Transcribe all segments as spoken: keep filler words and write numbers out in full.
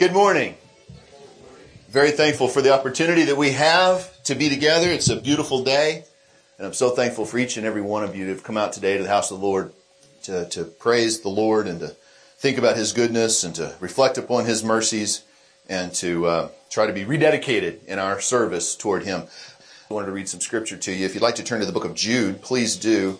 Good morning. Very thankful for the opportunity that we have to be together. It's a beautiful day, and I'm so thankful for each and every one of you to have come out today to the house of the Lord to, to praise the Lord and to think about His goodness and to reflect upon His mercies and to uh, try to be rededicated in our service toward Him. I wanted to read some scripture to you. If you'd like to turn to the book of Jude, please do.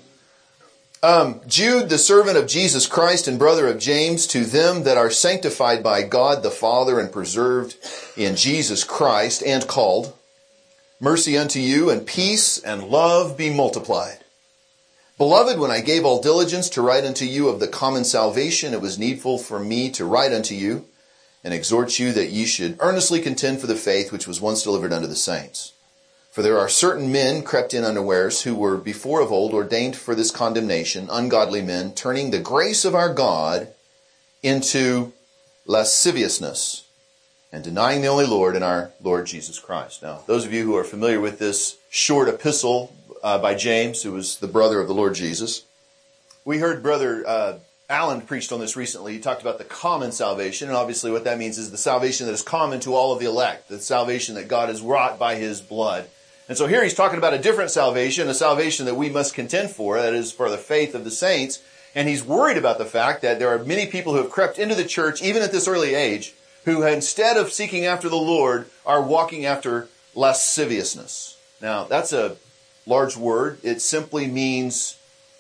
Um, Jude, the servant of Jesus Christ and brother of James, to them that are sanctified by God the Father and preserved in Jesus Christ and called, mercy unto you and peace and love be multiplied. Beloved, when I gave all diligence to write unto you of the common salvation, it was needful for me to write unto you and exhort you that ye should earnestly contend for the faith which was once delivered unto the saints. For there are certain men crept in unawares, who were before of old ordained for this condemnation, ungodly men, turning the grace of our God into lasciviousness, and denying the only Lord and our Lord Jesus Christ. Now, those of you who are familiar with this short epistle uh, by James, who was the brother of the Lord Jesus, we heard Brother uh, Alan preached on this recently. He talked about the common salvation, and obviously what that means is the salvation that is common to all of the elect, the salvation that God has wrought by His blood. And so here he's talking about a different salvation, a salvation that we must contend for, that is for the faith of the saints. And he's worried about the fact that there are many people who have crept into the church, even at this early age, who instead of seeking after the Lord, are walking after lasciviousness. Now, that's a large word. It simply means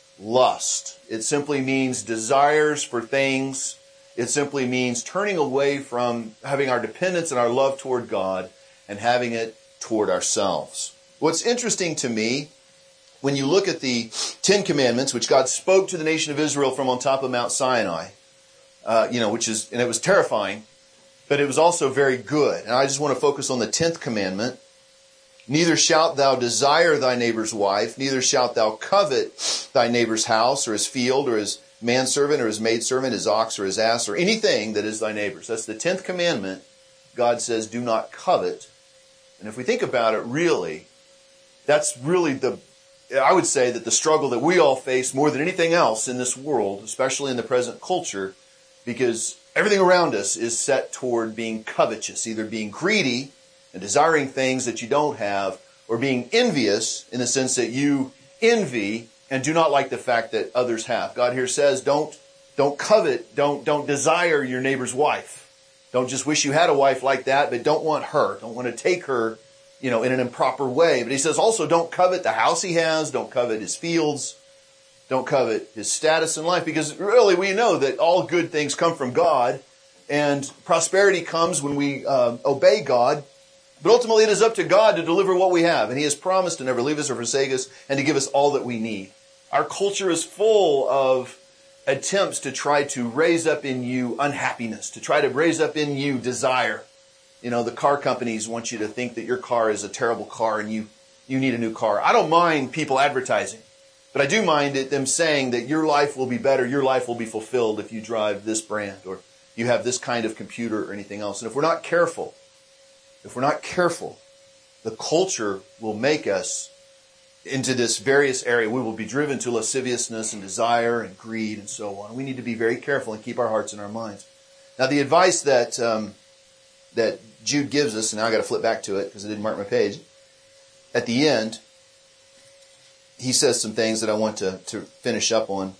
lust. It simply means desires for things. It simply means turning away from having our dependence and our love toward God and having it toward ourselves. What's interesting to me, when you look at the Ten Commandments, which God spoke to the nation of Israel from on top of Mount Sinai, uh, you know, which is, and it was terrifying, but it was also very good. And I just want to focus on the tenth commandment. Neither shalt thou desire thy neighbor's wife, neither shalt thou covet thy neighbor's house or his field or his manservant or his maidservant, his ox or his ass or anything that is thy neighbor's. That's the tenth commandment. God says, do not covet. And if we think about it, really, that's really the, I would say that the struggle that we all face more than anything else in this world, especially in the present culture, because everything around us is set toward being covetous, either being greedy and desiring things that you don't have, or being envious in the sense that you envy and do not like the fact that others have. God here says, don't, don't covet, don't, don't desire your neighbor's wife. Don't just wish you had a wife like that, but don't want her. Don't want to take her, you know, in an improper way. But he says also don't covet the house he has. Don't covet his fields. Don't covet his status in life. Because really we know that all good things come from God. And prosperity comes when we uh, obey God. But ultimately it is up to God to deliver what we have. And He has promised to never leave us or forsake us and to give us all that we need. Our culture is full of attempts to try to raise up in you unhappiness, to try to raise up in you desire. You know, the car companies want you to think that your car is a terrible car and you, you need a new car. I don't mind people advertising, but I do mind it, them saying that your life will be better, your life will be fulfilled if you drive this brand or you have this kind of computer or anything else. And if we're not careful, if we're not careful, the culture will make us into this various area. We will be driven to lasciviousness and desire and greed and so on. We need to be very careful and keep our hearts and our minds. Now, the advice that um, that Jude gives us, and now I got to flip back to it because I didn't mark my page. At the end, he says some things that I want to, to finish up on.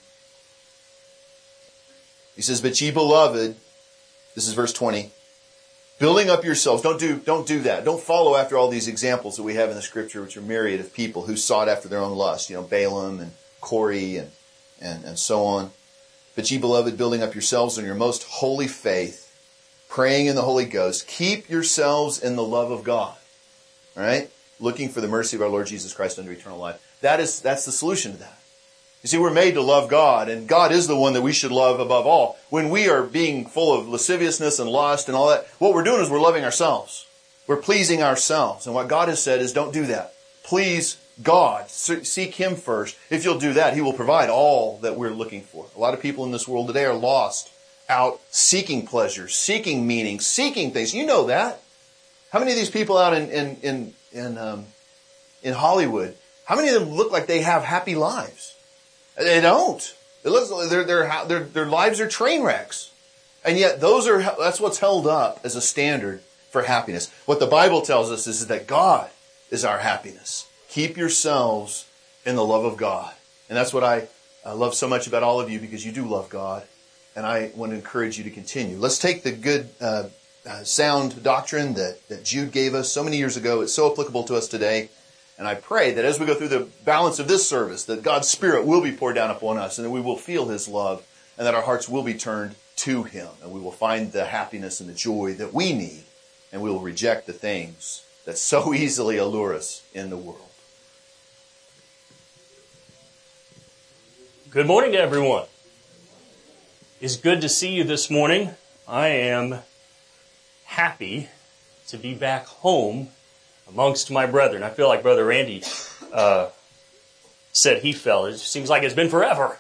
He says, "But ye beloved," this is verse twenty, "building up yourselves." Don't do, don't do that. Don't follow after all these examples that we have in the Scripture, which are myriad of people who sought after their own lust. You know, Balaam and Corey and, and, and so on. "But ye beloved, building up yourselves on your most holy faith, praying in the Holy Ghost, keep yourselves in the love of God." All right? Looking for the mercy of our Lord Jesus Christ unto eternal life. That is, that's the solution to that. You see, we're made to love God, and God is the one that we should love above all. When we are being full of lasciviousness and lust and all that, what we're doing is we're loving ourselves. We're pleasing ourselves. And what God has said is don't do that. Please God. Seek Him first. If you'll do that, He will provide all that we're looking for. A lot of people in this world today are lost out seeking pleasure, seeking meaning, seeking things. You know that. How many of these people out in in in in, um, in Hollywood, how many of them look like they have happy lives? They don't. It looks like their their their their lives are train wrecks. And yet those are, that's what's held up as a standard for happiness. What the Bible tells us is that God is our happiness. Keep yourselves in the love of God. And that's what I, I love so much about all of you, because you do love God. And I want to encourage you to continue. Let's take the good, uh, uh, sound doctrine that, that Jude gave us so many years ago. It's so applicable to us today. And I pray that as we go through the balance of this service, that God's Spirit will be poured down upon us, and that we will feel His love, and that our hearts will be turned to Him, and we will find the happiness and the joy that we need, and we will reject the things that so easily allure us in the world. Good morning to everyone. It's good to see you this morning. I am happy to be back home amongst my brethren. I feel like Brother Randy uh, said he felt. It seems like it's been forever.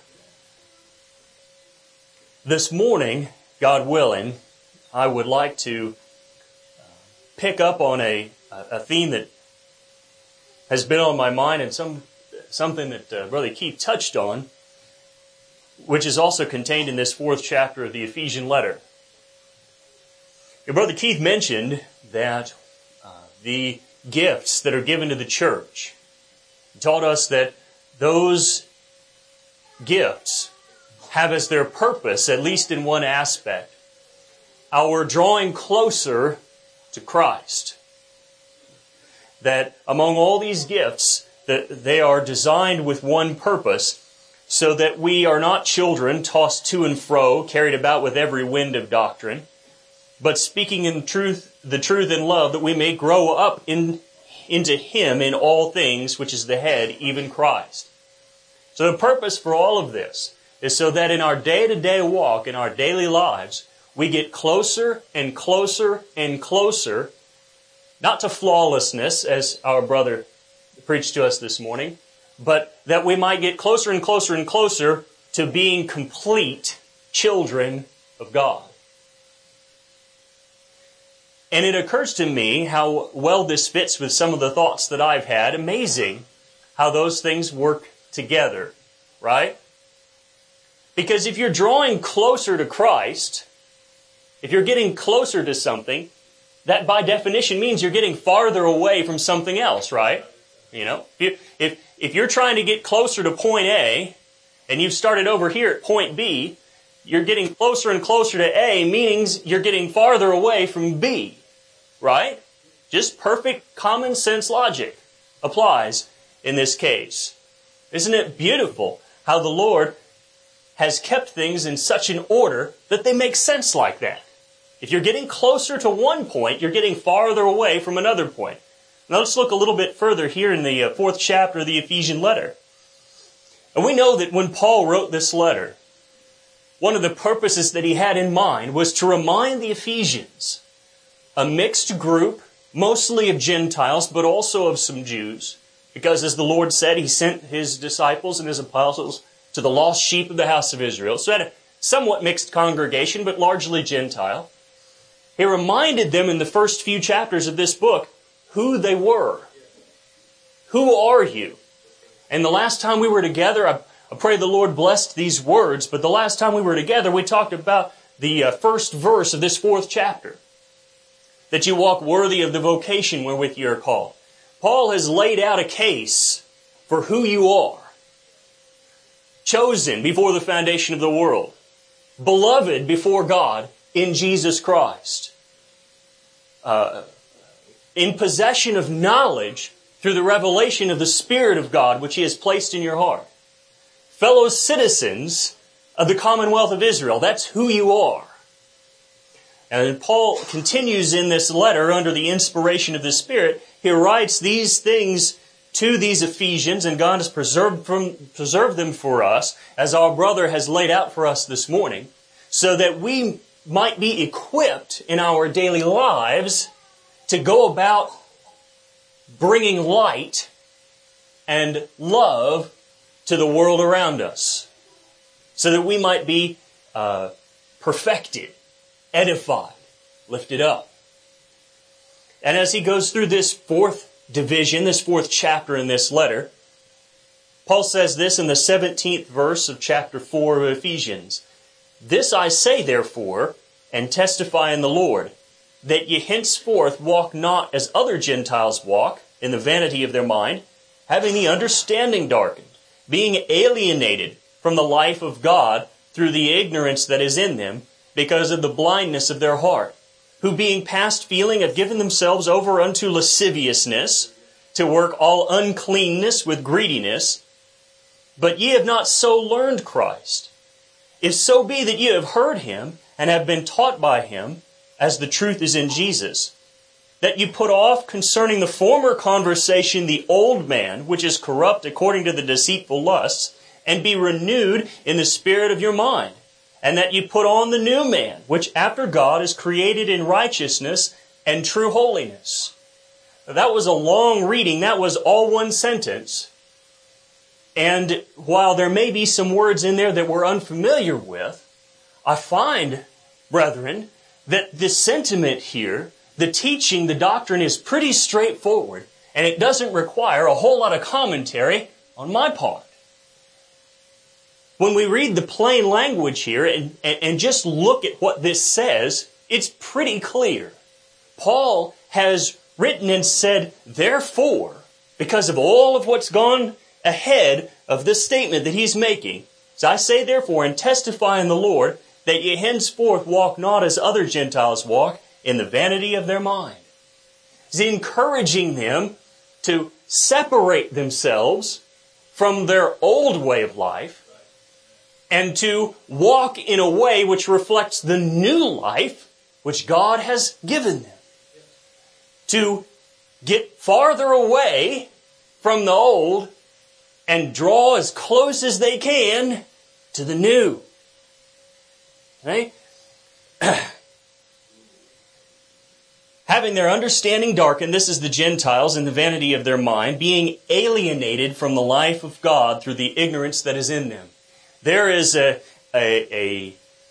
This morning, God willing, I would like to uh, pick up on a, a theme that has been on my mind, and some something that uh, Brother Keith touched on, which is also contained in this fourth chapter of the Ephesian letter. Your Brother Keith mentioned that uh, the gifts that are given to the church, he taught us that those gifts have as their purpose, at least in one aspect, our drawing closer to Christ. That among all these gifts, that they are designed with one purpose, so that we are not children tossed to and fro, carried about with every wind of doctrine, but speaking in truth, the truth in love, that we may grow up in, into Him in all things, which is the head, even Christ. So the purpose for all of this is so that in our day-to-day walk, in our daily lives, we get closer and closer and closer, not to flawlessness, as our brother preached to us this morning, but that we might get closer and closer and closer to being complete children of God. And it occurs to me how well this fits with some of the thoughts that I've had. Amazing how those things work together, right? Because if you're drawing closer to Christ, if you're getting closer to something, that by definition means you're getting farther away from something else, right? You know, if, if, if you're trying to get closer to point A, and you've started over here at point B, you're getting closer and closer to A, meaning you're getting farther away from B, right? Just perfect common sense logic applies in this case. Isn't it beautiful how the Lord has kept things in such an order that they make sense like that? If you're getting closer to one point, you're getting farther away from another point. Now let's look a little bit further here in the fourth chapter of the Ephesian letter. And we know that when Paul wrote this letter, one of the purposes that he had in mind was to remind the Ephesians, a mixed group, mostly of Gentiles, but also of some Jews, because as the Lord said, He sent His disciples and His apostles to the lost sheep of the house of Israel. So had a somewhat mixed congregation, but largely Gentile. He reminded them in the first few chapters of this book who they were. Who are you? And the last time we were together, I, I pray the Lord blessed these words, but the last time we were together, we talked about the uh, first verse of this fourth chapter. That you walk worthy of the vocation wherewith you are called. Paul has laid out a case for who you are. Chosen before the foundation of the world. Beloved before God in Jesus Christ. Uh, in possession of knowledge through the revelation of the Spirit of God which He has placed in your heart. Fellow citizens of the Commonwealth of Israel. That's who you are. And Paul continues in this letter under the inspiration of the Spirit. He writes these things to these Ephesians, and God has preserved, from, preserved them for us, as our brother has laid out for us this morning, so that we might be equipped in our daily lives to go about bringing light and love to the world around us, so that we might be uh, perfected, edified, lifted up. And as he goes through this fourth division, this fourth chapter in this letter, Paul says this in the seventeenth verse of chapter four of Ephesians. This I say, therefore, and testify in the Lord, that ye henceforth walk not as other Gentiles walk, in the vanity of their mind, having the understanding darkened, being alienated from the life of God through the ignorance that is in them, because of the blindness of their heart, who being past feeling have given themselves over unto lasciviousness, to work all uncleanness with greediness. But ye have not so learned Christ. If so be that ye have heard him, and have been taught by him, as the truth is in Jesus, that you put off concerning the former conversation the old man, which is corrupt according to the deceitful lusts, and be renewed in the spirit of your mind, and that you put on the new man, which after God is created in righteousness and true holiness. That was a long reading. That was all one sentence. And while there may be some words in there that we're unfamiliar with, I find, brethren, that the sentiment here, the teaching, the doctrine is pretty straightforward, and it doesn't require a whole lot of commentary on my part. When we read the plain language here and, and, and just look at what this says, it's pretty clear. Paul has written and said, therefore, because of all of what's gone ahead of this statement that he's making, so I say therefore, and testify in the Lord, that ye henceforth walk not as other Gentiles walk, in the vanity of their mind. He's encouraging them to separate themselves from their old way of life and to walk in a way which reflects the new life which God has given them. To get farther away from the old and draw as close as they can to the new. Right? Having their understanding darkened, this is the Gentiles in the vanity of their mind, being alienated from the life of God through the ignorance that is in them. There is a, a, a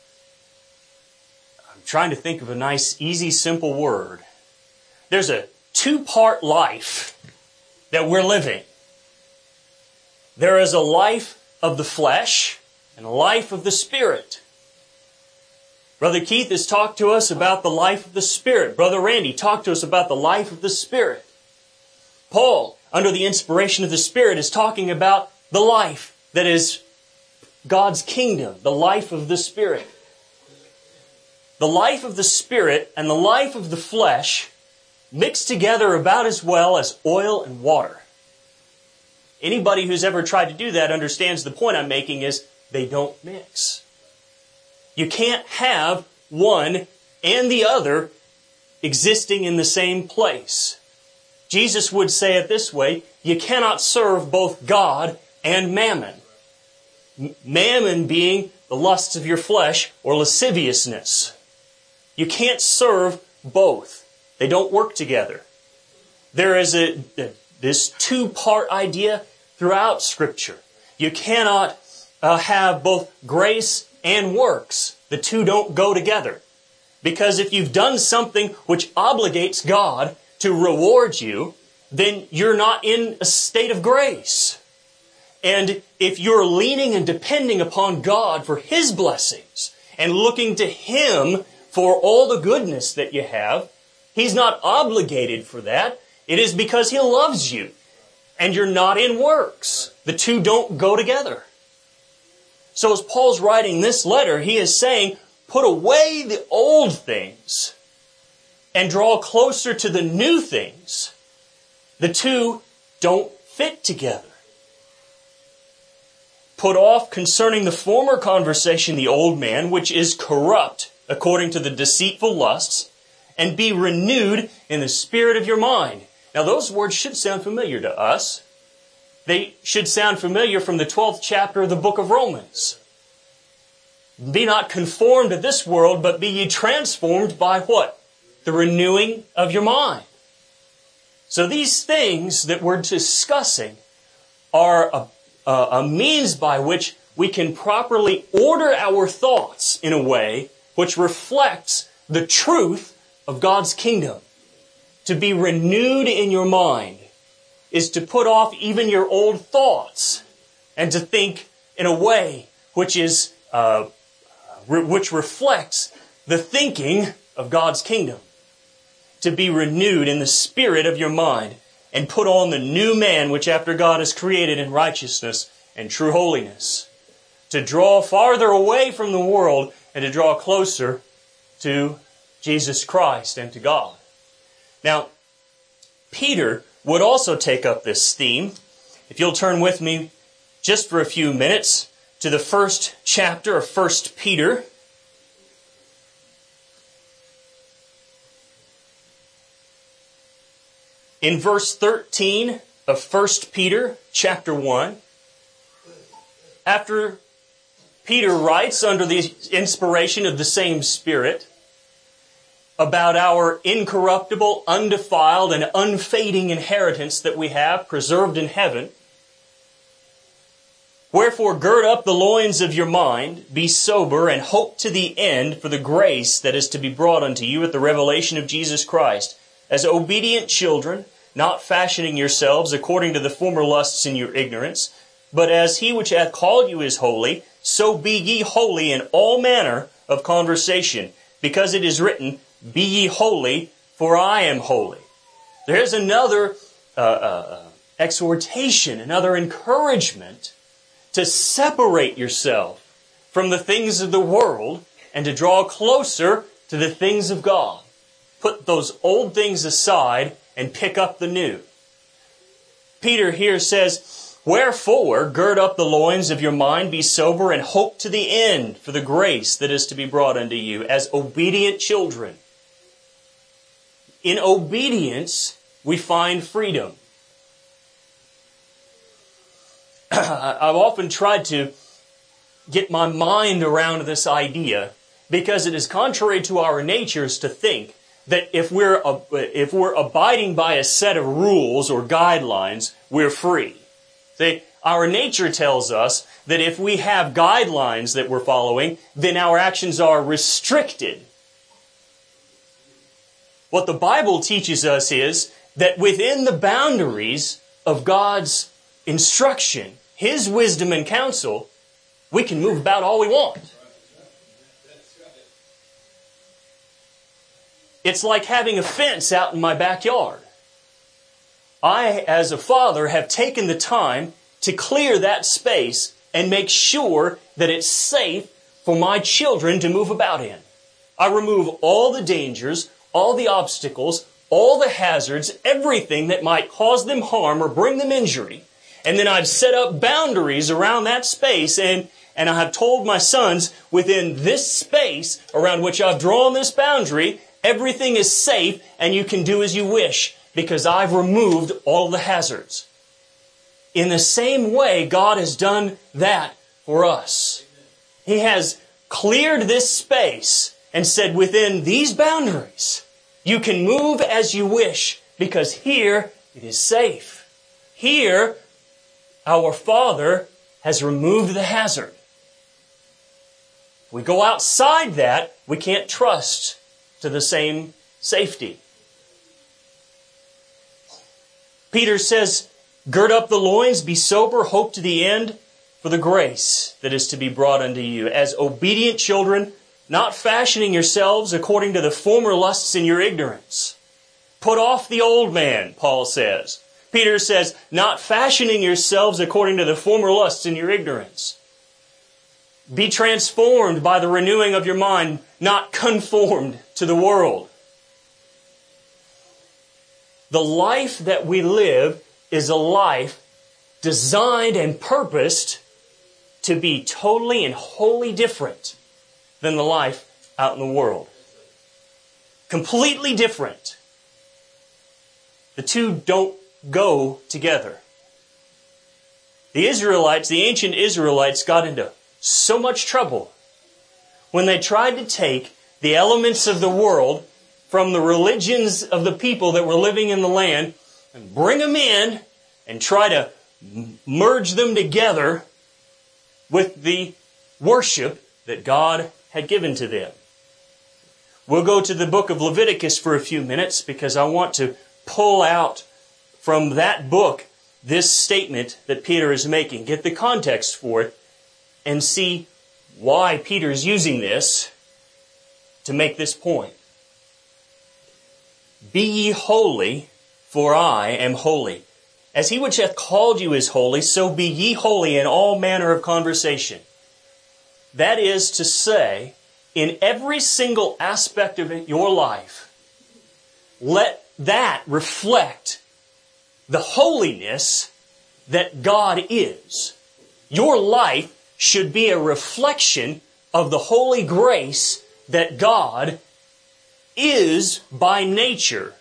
I'm trying to think of a nice, easy, simple word. There's a two-part life that we're living. There is a life of the flesh and a life of the Spirit. Brother Keith has talked to us about the life of the Spirit. Brother Randy talked to us about the life of the Spirit. Paul, under the inspiration of the Spirit, is talking about the life that is God's kingdom, the life of the Spirit. The life of the Spirit and the life of the flesh mix together about as well as oil and water. Anybody who's ever tried to do that understands the point I'm making is they don't mix. You can't have one and the other existing in the same place. Jesus would say it this way, you cannot serve both God and mammon. Mammon being the lusts of your flesh or lasciviousness. You can't serve both. They don't work together. There is a, this two-part idea throughout Scripture. You cannot uh, have both grace and works. The two don't go together. Because if you've done something which obligates God to reward you, then you're not in a state of grace. And if you're leaning and depending upon God for His blessings and looking to Him for all the goodness that you have, He's not obligated for that. It is because He loves you. And you're not in works. The two don't go together. So as Paul's writing this letter, he is saying, put away the old things and draw closer to the new things. The two don't fit together. Put off concerning the former conversation the old man, which is corrupt according to the deceitful lusts, and be renewed in the spirit of your mind. Now those words should sound familiar to us. They should sound familiar from the twelfth chapter of the book of Romans. Be not conformed to this world, but be ye transformed by what? The renewing of your mind. So these things that we're discussing are a, a, a means by which we can properly order our thoughts in a way which reflects the truth of God's kingdom. To be renewed in your mind is to put off even your old thoughts and to think in a way which is uh, re- which reflects the thinking of God's kingdom. To be renewed in the spirit of your mind and put on the new man which after God is created in righteousness and true holiness. To draw farther away from the world and to draw closer to Jesus Christ and to God. Now, Peter would also take up this theme. If you'll turn with me just for a few minutes to the first chapter of First Peter. In verse thirteen of First Peter chapter one, after Peter writes under the inspiration of the same Spirit about our incorruptible, undefiled, and unfading inheritance that we have preserved in heaven. Wherefore gird up the loins of your mind, be sober, and hope to the end for the grace that is to be brought unto you at the revelation of Jesus Christ, as obedient children, not fashioning yourselves according to the former lusts in your ignorance, but as he which hath called you is holy, so be ye holy in all manner of conversation, because it is written, be ye holy, for I am holy. There's another uh, uh, exhortation, another encouragement to separate yourself from the things of the world and to draw closer to the things of God. Put those old things aside and pick up the new. Peter here says, wherefore, gird up the loins of your mind, be sober, and hope to the end for the grace that is to be brought unto you as obedient children. In obedience, we find freedom. I've often tried to get my mind around this idea because it is contrary to our natures to think that if we're if we're abiding by a set of rules or guidelines, we're free. See, our nature tells us that if we have guidelines that we're following, then our actions are restricted. What the Bible teaches us is that within the boundaries of God's instruction, His wisdom and counsel, we can move about all we want. It's like having a fence out in my backyard. I, as a father, have taken the time to clear that space and make sure that it's safe for my children to move about in. I remove all the dangers, all the obstacles, all the hazards, everything that might cause them harm or bring them injury. And then I've set up boundaries around that space, and, and I have told my sons, within this space around which I've drawn this boundary, everything is safe and you can do as you wish because I've removed all the hazards. In the same way, God has done that for us. He has cleared this space and said, within these boundaries, you can move as you wish because here it is safe. Here, our Father has removed the hazard. If we go outside that, we can't trust to the same safety. Peter says, gird up the loins, be sober, hope to the end for the grace that is to be brought unto you. As obedient children, not fashioning yourselves according to the former lusts in your ignorance. Put off the old man, Paul says. Peter says, not fashioning yourselves according to the former lusts in your ignorance. Be transformed by the renewing of your mind, not conformed to the world. The life that we live is a life designed and purposed to be totally and wholly different than the life out in the world. Completely different. The two don't go together. The Israelites, the ancient Israelites, got into so much trouble when they tried to take the elements of the world from the religions of the people that were living in the land and bring them in and try to merge them together with the worship that God had given to them. We'll go to the book of Leviticus for a few minutes because I want to pull out from that book this statement that Peter is making. Get the context for it and see why Peter is using this to make this point. Be ye holy, for I am holy. As he which hath called you is holy, so be ye holy in all manner of conversation. That is to say, in every single aspect of your life, let that reflect the holiness that God is. Your life should be a reflection of the holy grace that God is by nature.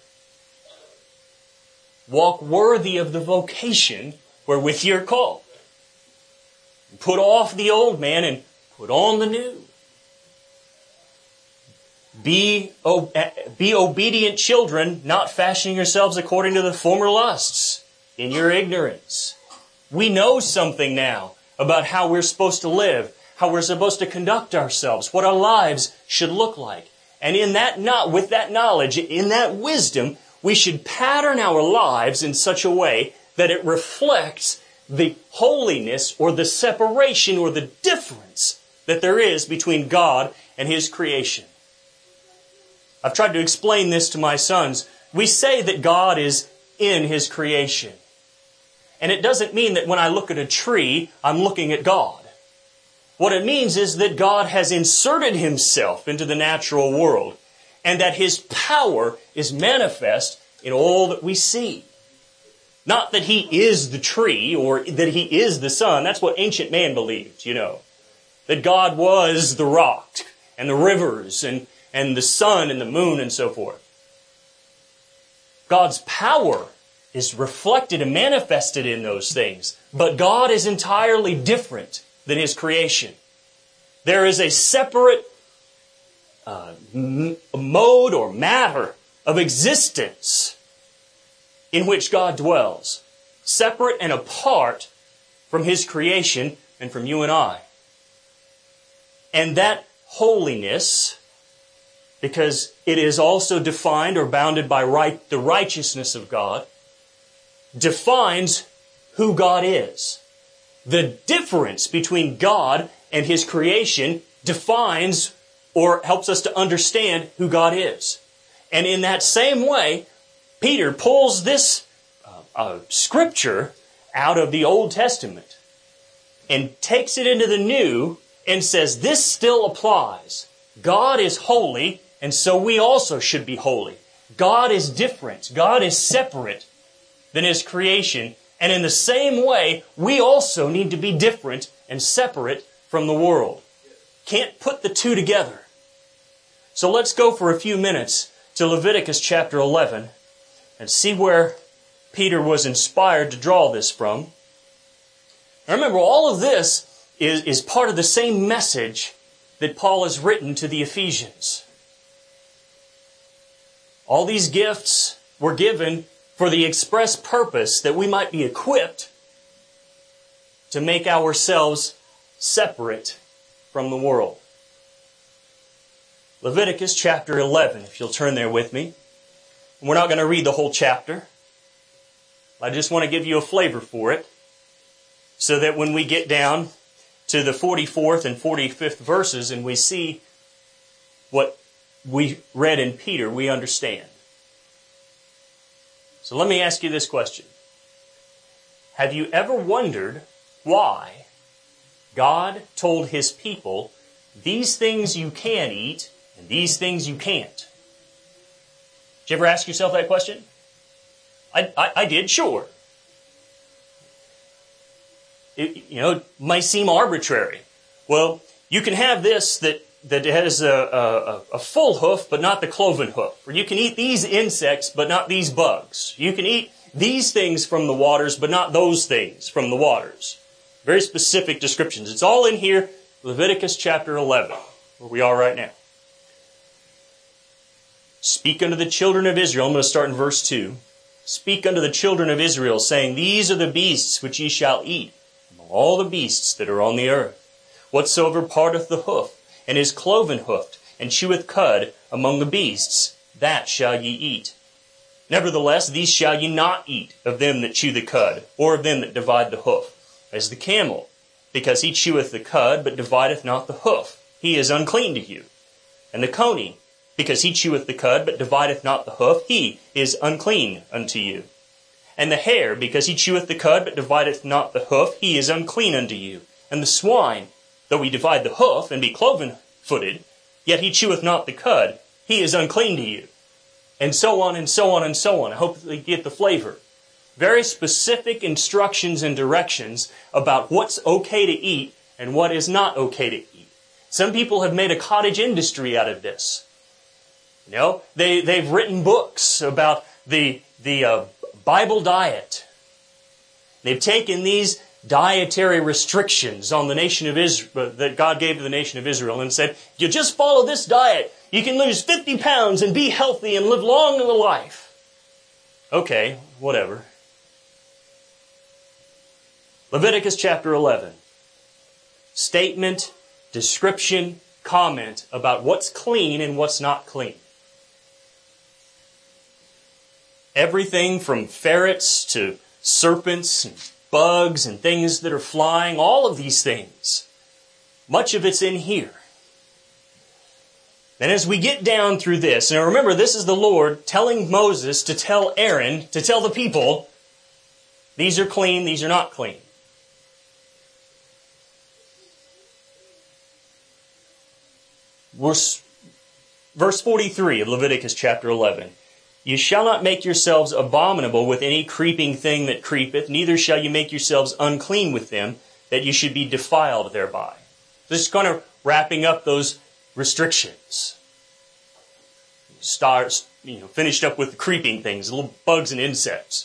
Walk worthy of the vocation wherewith you're called. Put off the old man and put on the new. Be, be obedient children, not fashioning yourselves according to the former lusts in your ignorance. We know something now about how we're supposed to live, how we're supposed to conduct ourselves, what our lives should look like. And in that, not with that knowledge, in that wisdom, we should pattern our lives in such a way that it reflects the holiness or the separation or the difference that there is between God and His creation. I've tried to explain this to my sons. We say that God is in His creation. And it doesn't mean that when I look at a tree, I'm looking at God. What it means is that God has inserted Himself into the natural world, and that His power is manifest in all that we see. Not that He is the tree or that He is the sun. That's what ancient man believed, you know. That God was the rock and the rivers and, and the sun and the moon and so forth. God's power is reflected and manifested in those things. But God is entirely different than His creation. There is a separate uh, m- mode or matter of existence in which God dwells, separate and apart from His creation and from you and I. And that holiness, because it is also defined or bounded by right, the righteousness of God, defines who God is. The difference between God and His creation defines or helps us to understand who God is. And in that same way, Peter pulls this uh, uh, scripture out of the Old Testament and takes it into the New and says, this still applies. God is holy, and so we also should be holy. God is different. God is separate than His creation. And in the same way, we also need to be different and separate from the world. Can't put the two together. So let's go for a few minutes to Leviticus chapter eleven and see where Peter was inspired to draw this from. Now remember, all of this is, is part of the same message that Paul has written to the Ephesians. All these gifts were given for the express purpose that we might be equipped to make ourselves separate from the world. Leviticus chapter eleven, if you'll turn there with me. We're not going to read the whole chapter. I just want to give you a flavor for it, so that when we get down to the forty-fourth and forty-fifth verses and we see what we read in Peter, we understand. So let me ask you this question. Have you ever wondered why God told His people, these things you can eat and these things you can't? Did you ever ask yourself that question? I, I, I did, sure. It, you know, it might seem arbitrary. Well, you can have this that, that has a, a, a full hoof, but not the cloven hoof. Or you can eat these insects, but not these bugs. You can eat these things from the waters, but not those things from the waters. Very specific descriptions. It's all in here, Leviticus chapter eleven, where we are right now. Speak unto the children of Israel. I'm going to start in verse two. Speak unto the children of Israel, saying, these are the beasts which ye shall eat, among all the beasts that are on the earth. Whatsoever parteth the hoof, and is cloven-hoofed, and cheweth cud among the beasts, that shall ye eat. Nevertheless, these shall ye not eat of them that chew the cud, or of them that divide the hoof, as the camel, because he cheweth the cud, but divideth not the hoof. He is unclean to you. And the coney, because he cheweth the cud, but divideth not the hoof, he is unclean unto you. And the hare, because he cheweth the cud, but divideth not the hoof, he is unclean unto you. And the swine, though he divide the hoof, and be cloven-footed, yet he cheweth not the cud, he is unclean to you. And so on, and so on, and so on. I hope that you get the flavor. Very specific instructions and directions about what's okay to eat and what is not okay to eat. Some people have made a cottage industry out of this. You know, they, they've written books about the, the uh, Bible diet. They've taken these dietary restrictions on the nation of Israel, that God gave to the nation of Israel, and said, you just follow this diet, you can lose fifty pounds and be healthy and live long in the life. Okay, whatever. Leviticus chapter eleven. Statement, description, comment about what's clean and what's not clean. Everything from ferrets to serpents and bugs and things that are flying, all of these things. Much of it's in here. And as we get down through this, and remember, this is the Lord telling Moses to tell Aaron, to tell the people, these are clean, these are not clean. Verse, verse forty-three of Leviticus chapter eleven. You shall not make yourselves abominable with any creeping thing that creepeth, neither shall you make yourselves unclean with them, that you should be defiled thereby. Just kind of wrapping up those restrictions. Start, you know, finished up with the creeping things, little bugs and insects.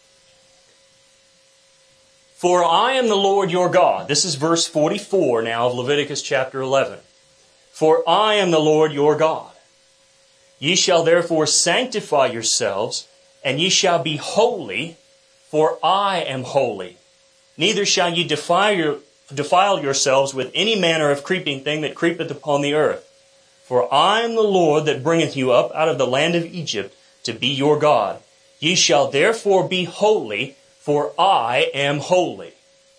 For I am the Lord your God. This is verse forty-four now of Leviticus chapter eleven. For I am the Lord your God. Ye shall therefore sanctify yourselves, and ye shall be holy, for I am holy. Neither shall ye defile, your, defile yourselves with any manner of creeping thing that creepeth upon the earth. For I am the Lord that bringeth you up out of the land of Egypt to be your God. Ye shall therefore be holy, for I am holy.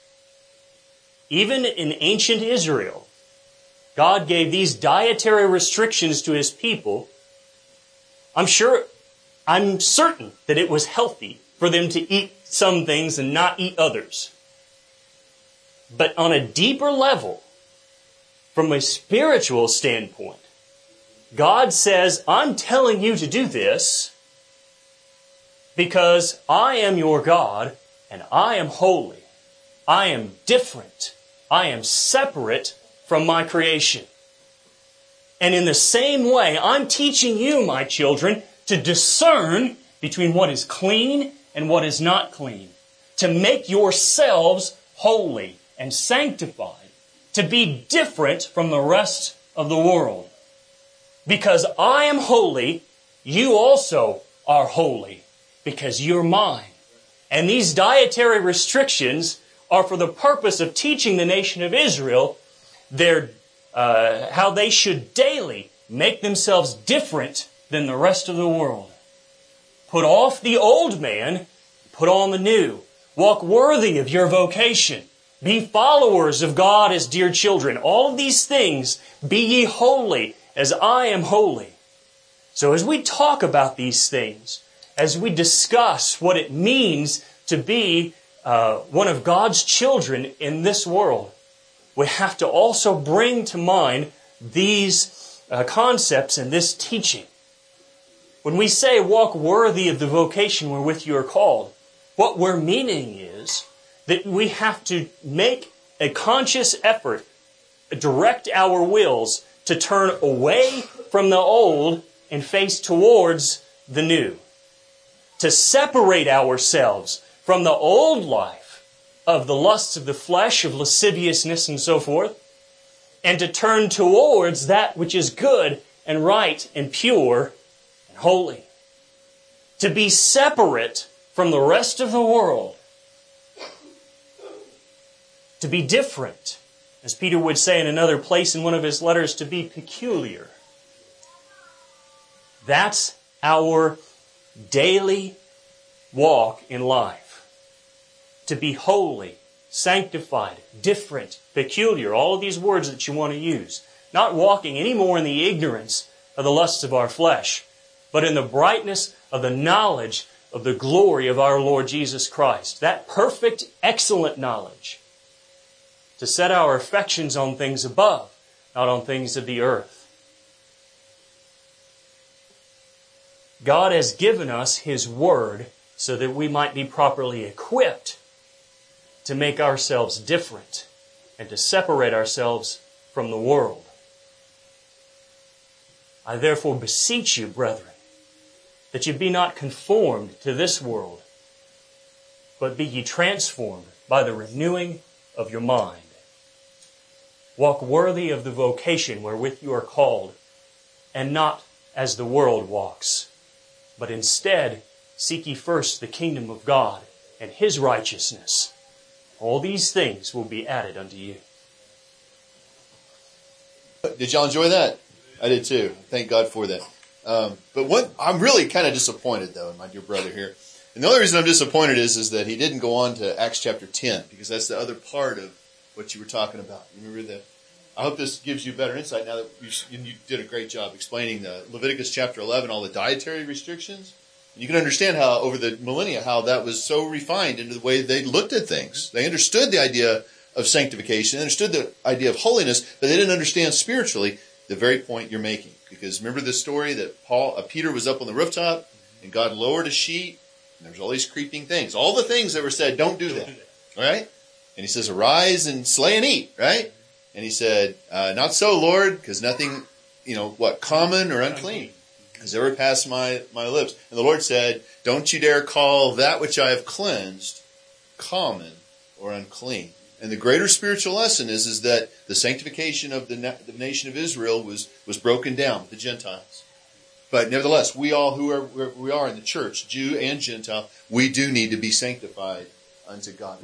Even in ancient Israel, God gave these dietary restrictions to His people. I'm sure, I'm certain that it was healthy for them to eat some things and not eat others. But on a deeper level, from a spiritual standpoint, God says, I'm telling you to do this because I am your God and I am holy. I am different. I am separate from my creation. And in the same way, I'm teaching you, my children, to discern between what is clean and what is not clean. To make yourselves holy and sanctified. To be different from the rest of the world. Because I am holy, you also are holy. Because you're mine. And these dietary restrictions are for the purpose of teaching the nation of Israel their Uh, how they should daily make themselves different than the rest of the world. Put off the old man, put on the new. Walk worthy of your vocation. Be followers of God as dear children. All of these things, be ye holy as I am holy. So as we talk about these things, as we discuss what it means to be uh, one of God's children in this world, we have to also bring to mind these uh, concepts and this teaching. When we say walk worthy of the vocation wherewith you are called, what we're meaning is that we have to make a conscious effort, direct our wills to turn away from the old and face towards the new. To separate ourselves from the old life of the lusts of the flesh, of lasciviousness and so forth, and to turn towards that which is good and right and pure and holy. To be separate from the rest of the world. To be different. As Peter would say in another place in one of his letters, to be peculiar. That's our daily walk in life. To be holy, sanctified, different, peculiar, all of these words that you want to use. not walking any more in the ignorance of the lusts of our flesh, but in the brightness of the knowledge of the glory of our Lord Jesus Christ. That perfect, excellent knowledge. To set our affections on things above, not on things of the earth. God has given us His Word so that we might be properly equipped to make ourselves different and to separate ourselves from the world. I therefore beseech you, brethren, that ye be not conformed to this world, but be ye transformed by the renewing of your mind. Walk worthy of the vocation wherewith you are called, and not as the world walks, but instead seek ye first the kingdom of God and His righteousness. All these things will be added unto you. Did y'all enjoy that? I did too. Thank God for that. Um, but what I'm really kind of disappointed, though, in my dear brother here. And the only reason I'm disappointed is, is that he didn't go on to Acts chapter ten, because that's the other part of what you were talking about. You remember that? I hope this gives you better insight now that you, you did a great job explaining the Leviticus chapter eleven, all the dietary restrictions. And you can understand how over the millennia, how that was so refined into the way they looked at things. They understood the idea of sanctification, understood the idea of holiness, but they didn't understand spiritually the very point you're making. Because remember the story that Paul, uh, Peter was up on the rooftop and God lowered a sheet and there was all these creeping things. All the things that were said, don't do that. All right? And he says, arise and slay and eat, right? And he said, uh, not so, Lord, because nothing, you know, what, common or unclean has ever passed my, my lips. And the Lord said, don't you dare call that which I have cleansed common or unclean. And the greater spiritual lesson is, is that the sanctification of the, na- the nation of Israel was, was broken down with the Gentiles. But nevertheless, we all who are where we are in the church, Jew and Gentile, we do need to be sanctified unto God.